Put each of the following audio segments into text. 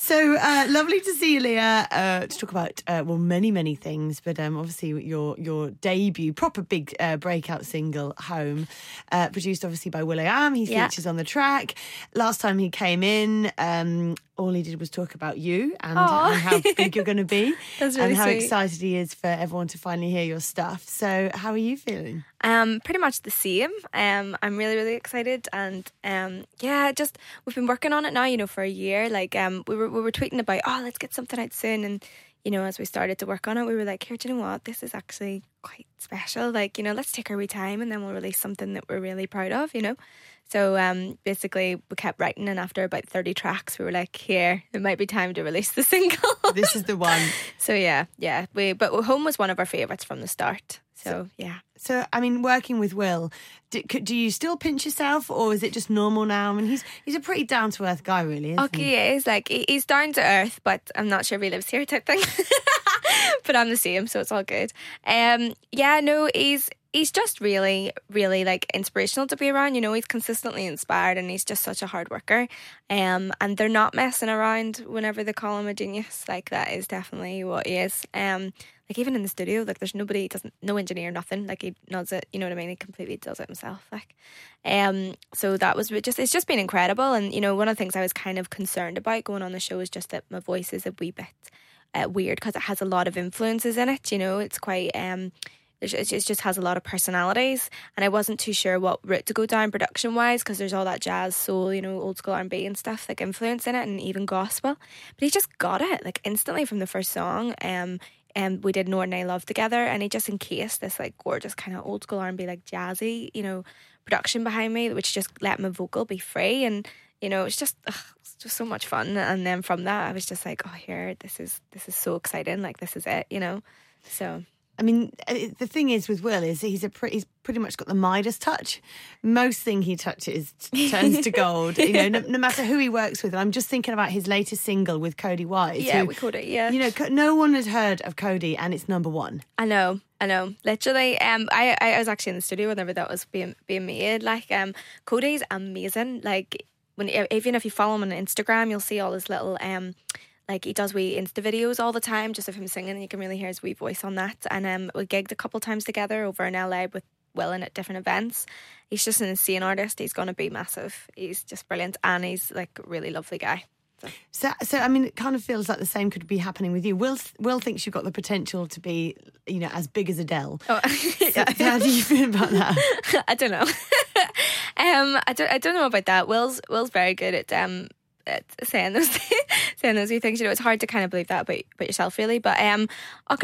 So lovely to see you, Leah, to talk about, many things, but obviously your debut, proper big breakout single, Home, produced obviously by will.i.am. He features on the track. Last time he came in, all he did was talk about you and how big you're going to be. That's really and how sweet. excited he is for everyone to finally hear your stuff. So how are you feeling? Pretty much the same. I'm really, really excited, and just we've been working on it now, for a year. Like we were tweeting about, let's get something out soon, and as we started to work on it, we were like, here, do you know what? This is actually quite special. Like, let's take our wee time, and then we'll release something that we're really proud of. So basically we kept writing, and after about 30 tracks we were like, here, it might be time to release the single. This is the one. So but Home was one of our favourites from the start. So yeah. So, I mean, working with Will, do you still pinch yourself, or is it just normal now? I mean, he's a pretty down-to-earth guy, really, isn't he? He is. Like, he's down to earth, but I'm not sure if he lives here type thing. But I'm the same, so it's all good. He's just really, really, like, inspirational to be around. He's consistently inspired, and he's just such a hard worker. And they're not messing around whenever they call him a genius. Like, that is definitely what he is. Like, even in the studio, like, there's nobody, no engineer, nothing. Like, he does it, you know what I mean? He completely does it himself. Like, so that was it's just been incredible. And, one of the things I was kind of concerned about going on the show is just that my voice is a wee bit weird, because it has a lot of influences in it. It's quite, it just has a lot of personalities, and I wasn't too sure what route to go down production wise, because there's all that jazz, soul, old school R&B and stuff, like, influence in it, and even gospel. But he just got it, like, instantly from the first song. And we did Ordinary Love together, and he just encased this, like, gorgeous kind of old school R&B, like, jazzy, production behind me, which just let my vocal be free. And it's just so much fun. And then from that, I was just like, this is so exciting, like, this is it, so. I mean, the thing is with Will is he's pretty much got the Midas touch. Most thing he touches turns to gold. No matter who he works with. And I'm just thinking about his latest single with Cody Wise. Yeah, we called it. Yeah. No one had heard of Cody, and it's number one. I know. Literally, I was actually in the studio whenever that was being made. Like, Cody's amazing. Like, even if you follow him on Instagram, you'll see all his little like, he does wee Insta videos all the time, just of him singing, and you can really hear his wee voice on that. And we gigged a couple times together over in LA with Will and at different events. He's just an insane artist. He's going to be massive. He's just brilliant, and he's, like, a really lovely guy. So I mean, it kind of feels like the same could be happening with you. Will thinks you've got the potential to be, as big as Adele. Oh, yeah. So how do you feel about that? I don't know. I don't know about that. Will's very good at saying those wee things. It's hard to kind of believe that about yourself, really. But I'll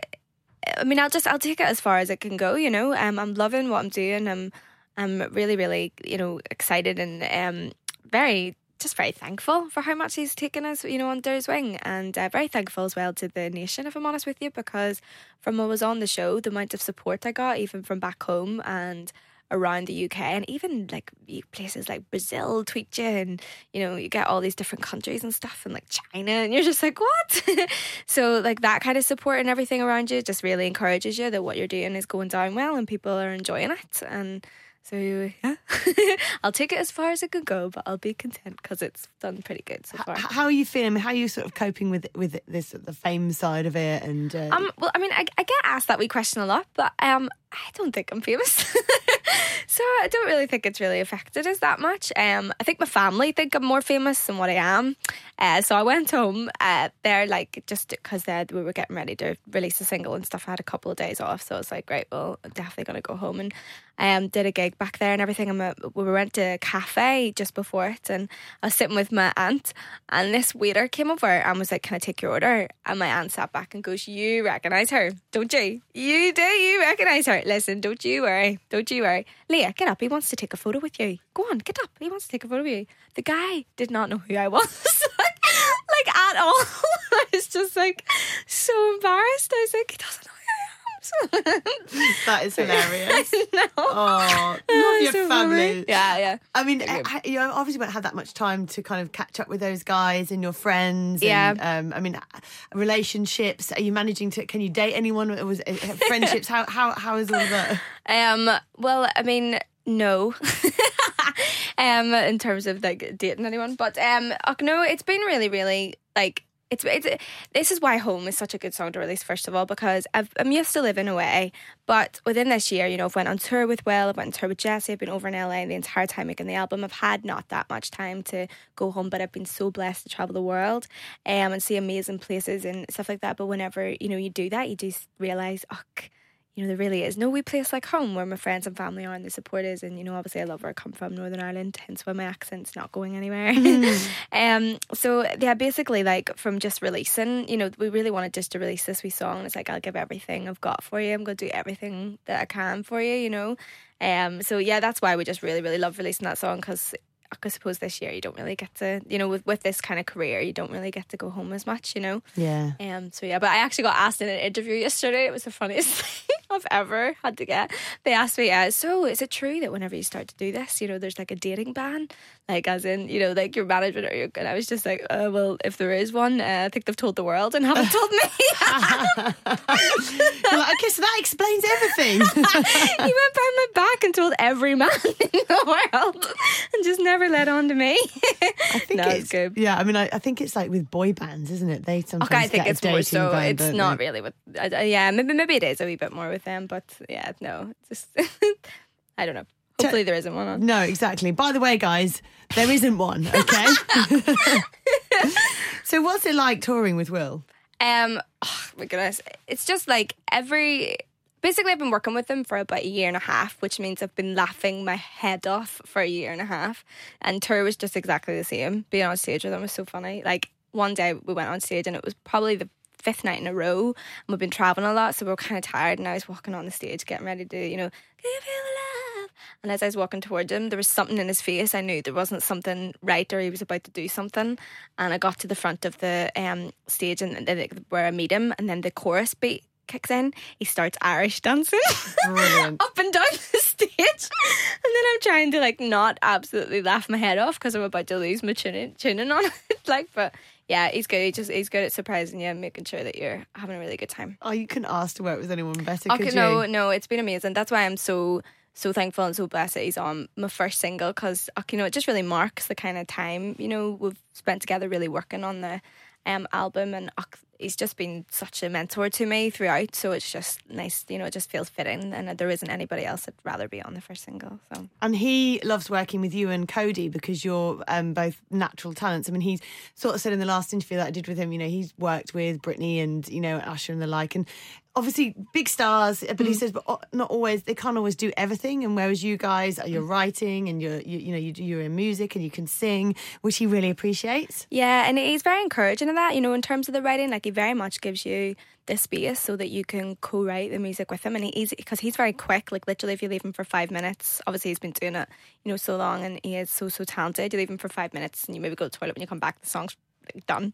take it as far as it can go. I'm loving what I'm doing. I'm really, really, excited, and very thankful for how much he's taken us, under his wing, and very thankful as well to the nation, if I'm honest with you, because from when I was on the show, the amount of support I got, even from back home and around the UK, and even, like, places like Brazil tweet you, and you get all these different countries and stuff, and, like, China, and you're just like, what? So, like, that kind of support and everything around you just really encourages you that what you're doing is going down well and people are enjoying it. And so, yeah, I'll take it as far as it can go, but I'll be content because it's done pretty good so far. How are you feeling? How are you sort of coping with this, the fame side of it? And well, I mean, I get asked that wee question a lot, but I don't think I'm famous. So I don't really think it's really affected us that much. I think my family think I'm more famous than what I am. So I went home there, like, just because we were getting ready to release a single and stuff. I had a couple of days off, so I was like, great, well, I'm definitely going to go home. And did a gig back there and everything. And we went to a cafe just before it, and I was sitting with my aunt, and this waiter came over and was like, can I take your order? And my aunt sat back and goes, you recognise her, don't you? You do, you recognise her. Listen, don't you worry. Leah, get up, he wants to take a photo with you. Go on, get up, he wants to take a photo with you. The guy did not know who I was. Like, at all. I was just, like, so embarrassed. I was like, he doesn't know who I am. That is hilarious. No. Oh, love your so family. Funny. Yeah. I mean, you obviously won't have that much time to kind of catch up with those guys and your friends. Yeah. And, I mean, relationships. Are you managing to? Can you date anyone? It was friendships. How is all that? Well, I mean, no. in terms of like dating anyone. But no, it's been really, really like it's this is why Home is such a good song to release, first of all, because I'm used to living away, but within this year, you know, I've went on tour with Will, I've went on tour with Jessie, I've been over in LA the entire time making the album. I've had not that much time to go home, but I've been so blessed to travel the world and see amazing places and stuff like that. But whenever, you know, you do that, you do realise, you know, there really is no wee place like home where my friends and family are and the support is. And, you know, obviously I love where I come from, Northern Ireland, hence why my accent's not going anywhere. So yeah, basically like from just releasing, you know, we really wanted just to release this wee song. It's like, I'll give everything I've got for you. I'm going to do everything that I can for you, you know. So yeah, that's why we just really, really love releasing that song, because I suppose this year you don't really get to, you know, with this kind of career, you don't really get to go home as much, you know. Yeah. So yeah, but I actually got asked in an interview yesterday. It was the funniest thing I've ever had to get. They asked me, so is it true that whenever you start to do this, you know, there's like a dating ban, like as in, you know, like your management or your, and I was just like, well, if there is one, I think they've told the world and haven't told me. You're like, okay, so that explains everything. He went behind my back and told every man in the world and just never let on to me. I think no, it's good. Yeah, I mean, I think it's like with boy bands, isn't it? They sometimes I think get it's a more dating so. ban, It's don't not they? really with. Yeah, maybe it is a wee bit more with them, but yeah, no, it's just I don't know. Hopefully there isn't one on. No, exactly. By the way, guys, there isn't one. Okay. So, what's it like touring with Will? Oh my goodness, it's just like basically, I've been working with them for about 1.5 years, which means I've been laughing my head off for 1.5 years. And tour was just exactly the same. Being on stage with them was so funny. Like one day we went on stage and it was probably the 5th night in a row, and we've been traveling a lot, so we were kind of tired. And I was walking on the stage, getting ready to, you know, give you love. And as I was walking towards him, there was something in his face. I knew there wasn't something right, or he was about to do something. And I got to the front of the stage and where I meet him, and then the chorus beat kicks in. He starts Irish dancing up and down the stage, and then I'm trying to like not absolutely laugh my head off because I'm about to lose my tuning on it. Like, but yeah, he's good. He's good at surprising you and making sure that you're having a really good time. Oh, you couldn't ask to work with anyone better, Okay, could you? no, it's been amazing. That's why I'm so thankful and so blessed that he's on my first single, because you know, it just really marks the kind of time, you know, we've spent together really working on the album, and he's just been such a mentor to me throughout, so it's just nice, you know, it just feels fitting, and there isn't anybody else that'd rather be on the first single. So. And he loves working with you and Cody because you're both natural talents. I mean, he's sort of said in the last interview that I did with him, you know, he's worked with Britney and, you know, Usher and the like, and obviously big stars, but he says, but not always, they can't always do everything. And whereas you guys, you're writing and you're in music and you can sing, which he really appreciates. Yeah, and he's very encouraging of that, you know, in terms of the writing. Like, he very much gives you the space so that you can co-write the music with him, and because he's very quick. Like, literally, if you leave him for 5 minutes, obviously he's been doing it, you know, so long, and he is so talented. You leave him for 5 minutes and you maybe go to the toilet, when you come back the song's done.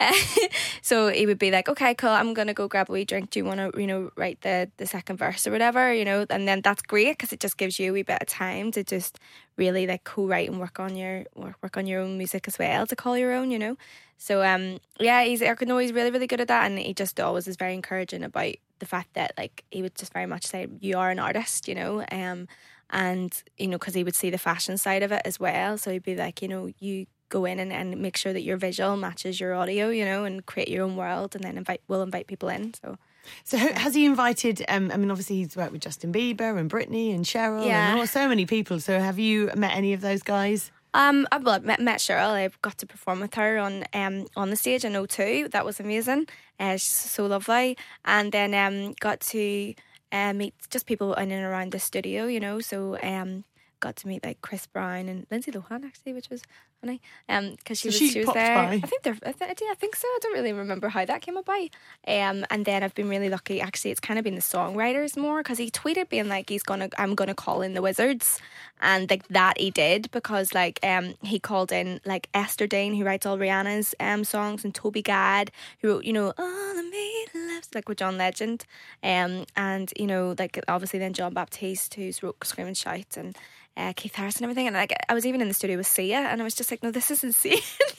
So he would be like, okay, cool, I'm gonna go grab a wee drink, do you want to, you know, write the second verse or whatever, you know. And then that's great because it just gives you a wee bit of time to just really like co-write and work on your own music as well, to call your own, you know. So yeah, he's really, really good at that, and he just always is very encouraging about the fact that, like, he would just very much say, you are an artist, you know. And you know, because he would see the fashion side of it as well, so he'd be like, you know, you go in and make sure that your visual matches your audio, you know, and create your own world, and then we'll invite people in. So has he invited, I mean, obviously he's worked with Justin Bieber and Britney and Cheryl and so many people. So have you met any of those guys? I've met Cheryl. I got to perform with her on the stage in O2. That was amazing. She's so lovely. And then got to meet just people in and around the studio, you know. So got to meet like Chris Brown and Lindsay Lohan, actually, which was funny. Because she was there. By. I think so. I don't really remember how that came about. And then I've been really lucky. Actually, it's kind of been the songwriters more, because he tweeted being like, I'm gonna call in the Wizards, and like that he did, because like he called in like Esther Dane, who writes all Rihanna's songs, and Toby Gad, who wrote, you know, All I Made Loves, like with John Legend, and you know, like obviously then John Baptiste, who's wrote Scream and Shout, and Keith Harris and everything. And like I was even in the studio with Sia, and I was just like, no, this is insane.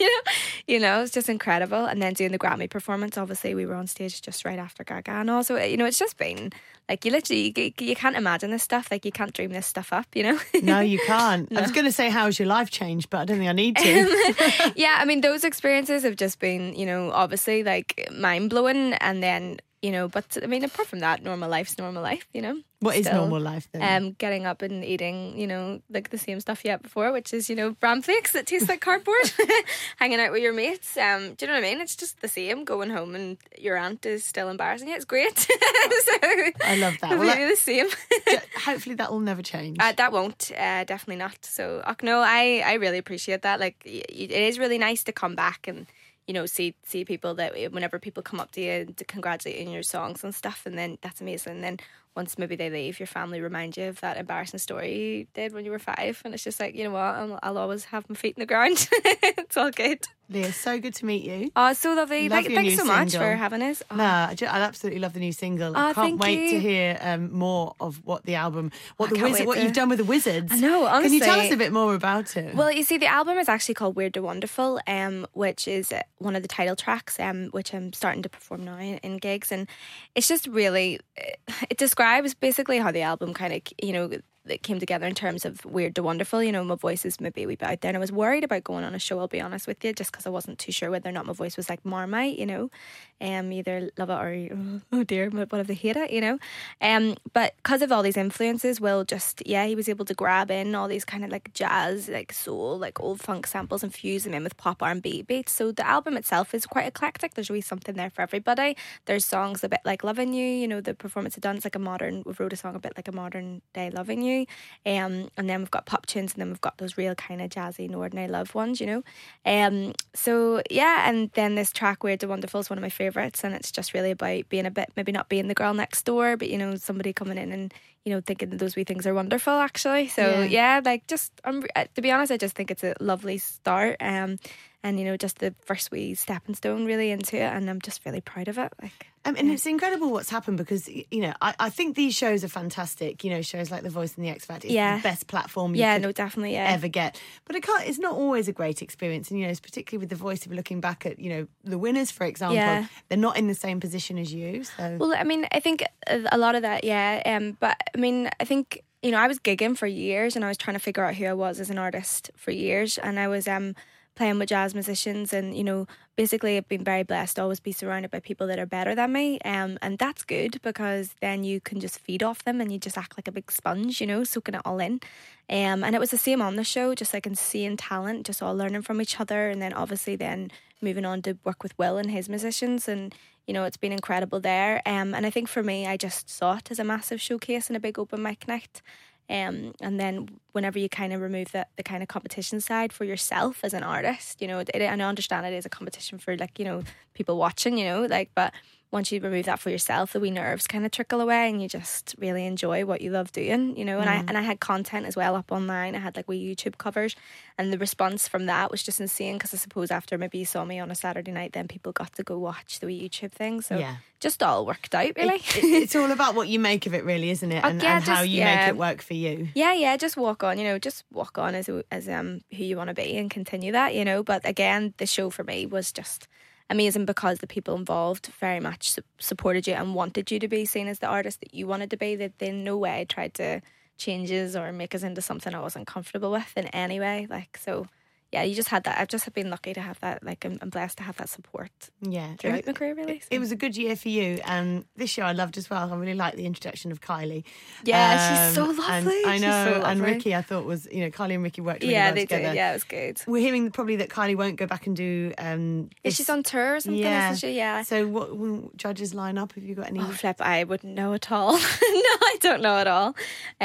It's just incredible. And then doing the Grammy performance, obviously we were on stage just right after Gaga, and also it's just been like you can't imagine this stuff. Like you can't dream this stuff up. No, you can't. No. I was going to say, how's your life changed, but I don't think I need to. Yeah, I mean, those experiences have just been obviously like mind blowing, and then. But I mean, apart from that, normal life's normal life, What is normal life then? Getting up and eating, like the same stuff you had before, which is, bran flakes that taste like cardboard, hanging out with your mates. Do you know what I mean? It's just the same. Going home and your aunt is still embarrassing you. It's great. So, I love that. Completely the same. Hopefully that will never change. That won't. Definitely not. So, no, I really appreciate that. Like, it is really nice to come back and see people that whenever people come up to you to congratulate you on your songs and stuff, and then that's amazing. And then once maybe they leave, your family remind you of that embarrassing story you did when you were 5, and it's just like, you know what, I'll always have my feet in the ground. It's all good. Leah, so good to meet you. Oh, so lovely. Thanks so much for having us. Oh. No, I absolutely love the new single. I can't wait to hear more of what the album, what you've done with the Wizards. I know, honestly. Can you tell us a bit more about it? Well, you see, the album is actually called Weird to Wonderful, which is one of the title tracks, which I'm starting to perform now in gigs, and it's just really, it describes basically how the album kind of, that came together in terms of weird to wonderful. My voice is maybe a wee bit out there, and I was worried about going on a show, I'll be honest with you, just because I wasn't too sure whether or not my voice was like Marmite, either love it or oh dear, what if they hate it, but because of all these influences, Will just, he was able to grab in all these kind of like jazz, like soul, like old funk samples and fuse them in with pop R&B beats. So the album itself is quite eclectic. There's really something there for everybody. There's songs a bit like Loving You, the performance I've done, it's like we wrote a song a bit like a modern day Loving You. And then we've got pop tunes, and then we've got those real kind of jazzy No Ordinary Love ones, so and then this track Weird to Wonderful is one of my favourites, and it's just really about being a bit, maybe not being the girl next door, but somebody coming in and thinking that those wee things are wonderful actually. So to be honest, I just think it's a lovely start, and just the first wee stepping stone really into it, and I'm just really proud of it. And it's incredible what's happened, because I think these shows are fantastic. Shows like The Voice and The X Factor is the best platform you could definitely ever get. But it's not always a great experience, and it's particularly with The Voice. If you're looking back at the winners, for example, they're not in the same position as you. So well, I mean, I think a lot of that, but I mean, I think I was gigging for years, and I was trying to figure out who I was as an artist for years, and I was playing with jazz musicians, and basically I've been very blessed to always be surrounded by people that are better than me, and that's good, because then you can just feed off them and you just act like a big sponge, soaking it all in, and it was the same on the show, just like seeing talent, just all learning from each other, and then obviously then moving on to work with Will and his musicians, and it's been incredible there, and I think for me, I just saw it as a massive showcase and a big open mic night. And then whenever you kind of remove the kind of competition side for yourself as an artist, and I understand it is a competition for people watching, but once you remove that for yourself, the wee nerves kind of trickle away, and you just really enjoy what you love doing, and I had content as well up online. I had like wee YouTube covers, and the response from that was just insane, because I suppose after maybe you saw me on a Saturday night, then people got to go watch the wee YouTube thing, so just all worked out really. It's all about what you make of it really, isn't it? And how you make it work for you. Just walk on, just walk on as who you want to be and continue that, but again, the show for me was just amazing, because the people involved very much supported you and wanted you to be seen as the artist that you wanted to be. That they in no way tried to change us or make us into something I wasn't comfortable with in any way. So you just had that. I've just been lucky to have that. I'm blessed to have that support. Throughout my career, really. So. It was a good year for you, and this year I loved as well. I really liked the introduction of Kylie. Yeah, she's so lovely. I know, so lovely. And Ricky, I thought was Kylie and Ricky worked really well together. Did. Yeah, it was good. We're hearing probably that Kylie won't go back and do. She's on tour or something, isn't she? Yeah. So what will judges line up? Have you got any? Oh, flip! I wouldn't know at all. No, I don't know at all.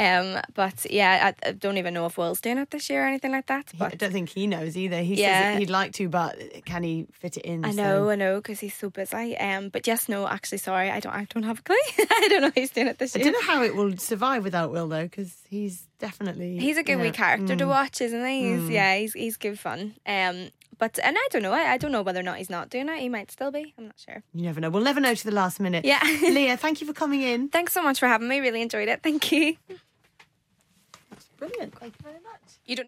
But I don't even know if Will's doing it this year or anything like that. But I don't think he knows either. He says he'd like to, but can he fit it in? I know, because he's so busy. But yes, no, actually, sorry, I don't have a clue. I don't know if he's doing it this year. I don't know how it will survive without Will though, because he's a good wee character to watch, isn't he? He's good fun. But I don't know. I don't know whether or not he's not doing it. He might still be. I'm not sure. You never know. We'll never know to the last minute. Yeah. Leah, thank you for coming in. Thanks so much for having me. Really enjoyed it. Thank you. Brilliant. Thank you very much. You don't